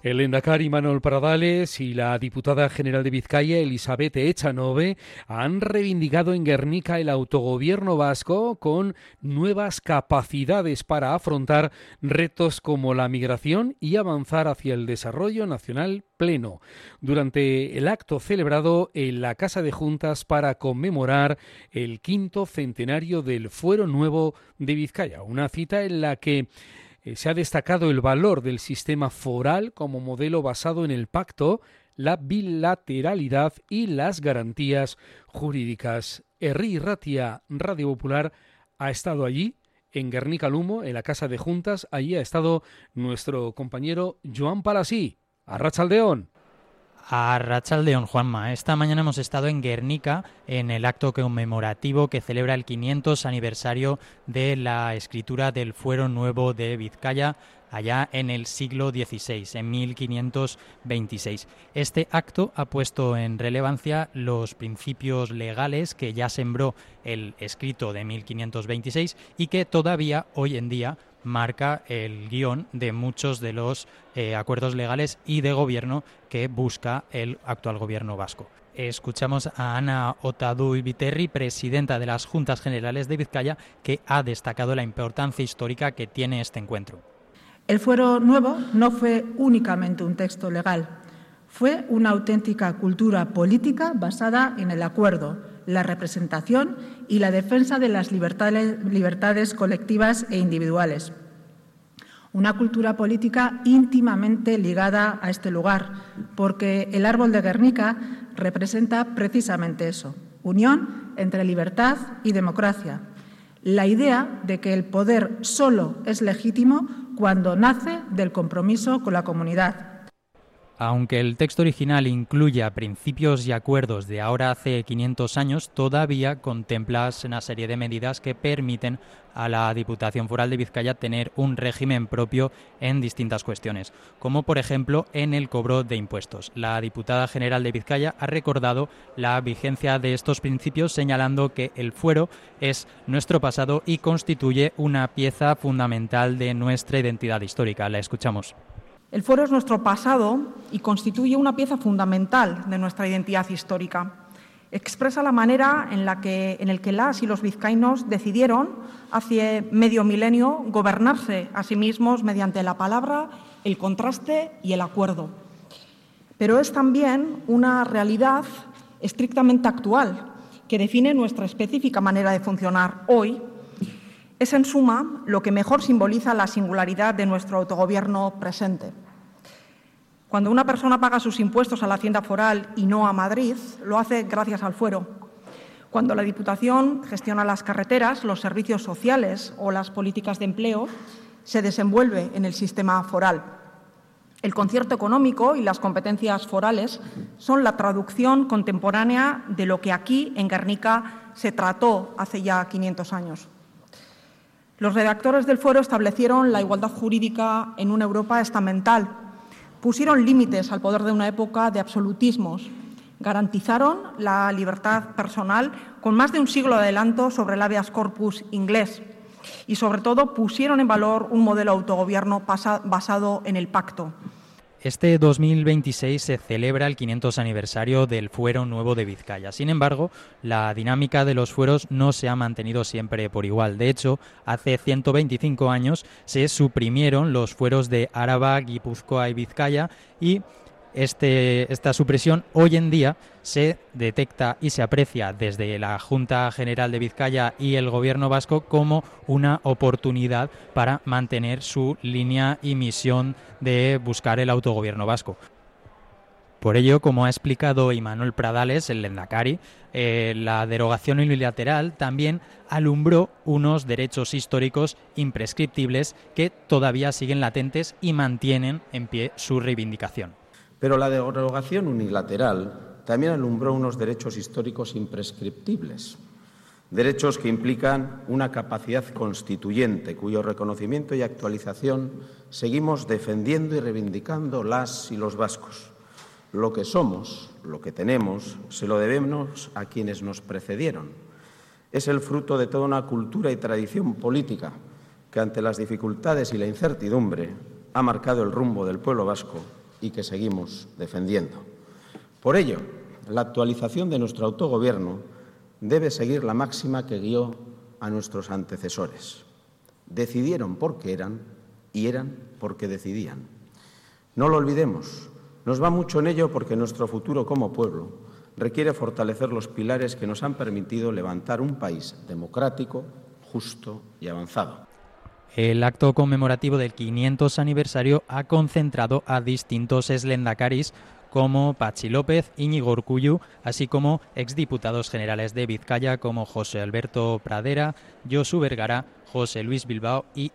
El lehendakari Manuel Pradales y la diputada general de Vizcaya, Elizabeth Echanove, han reivindicado en Guernica el autogobierno vasco con nuevas capacidades para afrontar retos como la migración y avanzar hacia el desarrollo nacional pleno. Durante el acto celebrado en la Casa de Juntas para conmemorar el 5º centenario del Fuero Nuevo de Vizcaya, una cita en la que se ha destacado el valor del sistema foral como modelo basado en el pacto, la bilateralidad y las garantías jurídicas. Herri Ratia, Radio Popular, ha estado allí, en Guernica Lumo, en la Casa de Juntas. Allí ha estado nuestro compañero Joan Palasí. Arratsaldeon. Arratsaldeon, Juanma. Esta mañana hemos estado en Guernica en el acto conmemorativo que celebra el 500 aniversario de la escritura del Fuero Nuevo de Vizcaya, allá en el siglo XVI, en 1526. Este acto ha puesto en relevancia los principios legales que ya sembró el escrito de 1526 y que todavía hoy en día marca el guión de muchos de los acuerdos legales y de gobierno que busca el actual gobierno vasco. Escuchamos a Ana Otadui Viterri, presidenta de las Juntas Generales de Vizcaya, que ha destacado la importancia histórica que tiene este encuentro. El Fuero Nuevo no fue únicamente un texto legal, fue una auténtica cultura política basada en el acuerdo, la representación y la defensa de las libertades colectivas e individuales. Una cultura política íntimamente ligada a este lugar, porque el árbol de Guernica representa precisamente eso, unión entre libertad y democracia. La idea de que el poder solo es legítimo cuando nace del compromiso con la comunidad. Aunque el texto original incluya principios y acuerdos de ahora hace 500 años, todavía contempla una serie de medidas que permiten a la Diputación Foral de Vizcaya tener un régimen propio en distintas cuestiones, como por ejemplo en el cobro de impuestos. La diputada general de Vizcaya ha recordado la vigencia de estos principios, señalando que el fuero es nuestro pasado y constituye una pieza fundamental de nuestra identidad histórica. La escuchamos. El fuero es nuestro pasado y constituye una pieza fundamental de nuestra identidad histórica. Expresa la manera en la que las y los vizcaínos decidieron, hace medio milenio, gobernarse a sí mismos mediante la palabra, el contraste y el acuerdo. Pero es también una realidad estrictamente actual que define nuestra específica manera de funcionar hoy. Es, en suma, lo que mejor simboliza la singularidad de nuestro autogobierno presente. Cuando una persona paga sus impuestos a la Hacienda Foral y no a Madrid, lo hace gracias al fuero. Cuando la Diputación gestiona las carreteras, los servicios sociales o las políticas de empleo, se desenvuelve en el sistema foral. El concierto económico y las competencias forales son la traducción contemporánea de lo que aquí, en Guernica, se trató hace ya 500 años. Los redactores del fuero establecieron la igualdad jurídica en una Europa estamental, pusieron límites al poder de una época de absolutismos, garantizaron la libertad personal con más de un siglo de adelanto sobre el habeas corpus inglés y, sobre todo, pusieron en valor un modelo de autogobierno basado en el pacto. Este 2026 se celebra el 500 aniversario del Fuero Nuevo de Vizcaya. Sin embargo, la dinámica de los fueros no se ha mantenido siempre por igual. De hecho, hace 125 años se suprimieron los fueros de Áraba, Guipúzcoa y Vizcaya y esta supresión hoy en día se detecta y se aprecia desde la Junta General de Vizcaya y el Gobierno vasco como una oportunidad para mantener su línea y misión de buscar el autogobierno vasco. Por ello, como ha explicado Imanol Pradales, el lehendakari, la derogación unilateral también alumbró unos derechos históricos imprescriptibles que todavía siguen latentes y mantienen en pie su reivindicación. Pero la derogación unilateral también alumbró unos derechos históricos imprescriptibles, derechos que implican una capacidad constituyente cuyo reconocimiento y actualización seguimos defendiendo y reivindicando las y los vascos. Lo que somos, lo que tenemos, se lo debemos a quienes nos precedieron. Es el fruto de toda una cultura y tradición política que, ante las dificultades y la incertidumbre, ha marcado el rumbo del pueblo vasco y que seguimos defendiendo. Por ello, la actualización de nuestro autogobierno debe seguir la máxima que guió a nuestros antecesores. Decidieron porque eran y eran porque decidían. No lo olvidemos, nos va mucho en ello porque nuestro futuro como pueblo requiere fortalecer los pilares que nos han permitido levantar un país democrático, justo y avanzado. El acto conmemorativo del 500 aniversario ha concentrado a distintos eslendakaris como Patxi López, Íñigo Urkullu, así como exdiputados generales de Vizcaya como José Alberto Pradera, Josu Bergara, José Luis Bilbao y